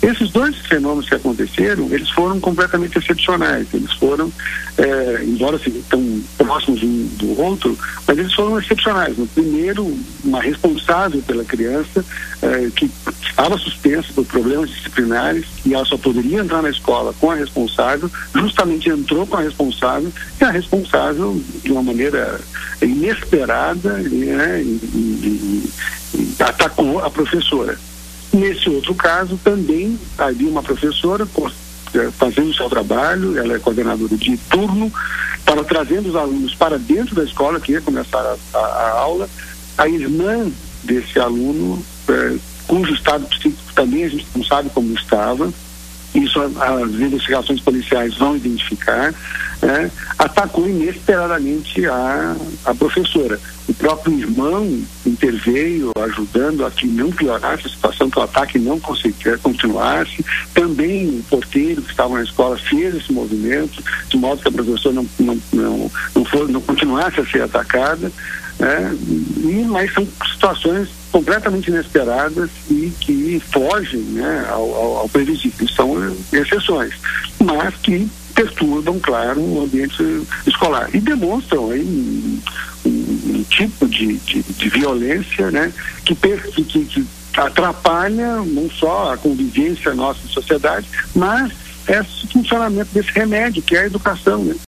Esses dois fenômenos que aconteceram, eles foram completamente excepcionais. Eles foram, embora assim, tão próximos um do outro, mas eles foram excepcionais. No primeiro, uma responsável pela criança que estava suspensa por problemas disciplinares e ela só poderia entrar na escola com a responsável, justamente entrou com a responsável e a responsável, de uma maneira inesperada, né, e atacou a professora. Nesse outro caso, também havia uma professora fazendo o seu trabalho, ela é coordenadora de turno, trazendo os alunos para dentro da escola, que ia começar a aula. A irmã desse aluno, cujo estado psíquico também a gente não sabe como estava, isso as investigações policiais vão identificar, atacou inesperadamente a professora. O próprio irmão interveio, ajudando a que não piorasse a situação, que o ataque não continuasse. Também o porteiro que estava na escola fez esse movimento, de modo que a professora não continuasse a ser atacada. Mas são situações completamente inesperadas e que fogem, né, ao previsível. São exceções, mas que perturbam, claro, o ambiente escolar e demonstram aí um tipo de violência, né, que atrapalha não só a convivência nossa em sociedade, mas o funcionamento desse remédio, que é a educação, né?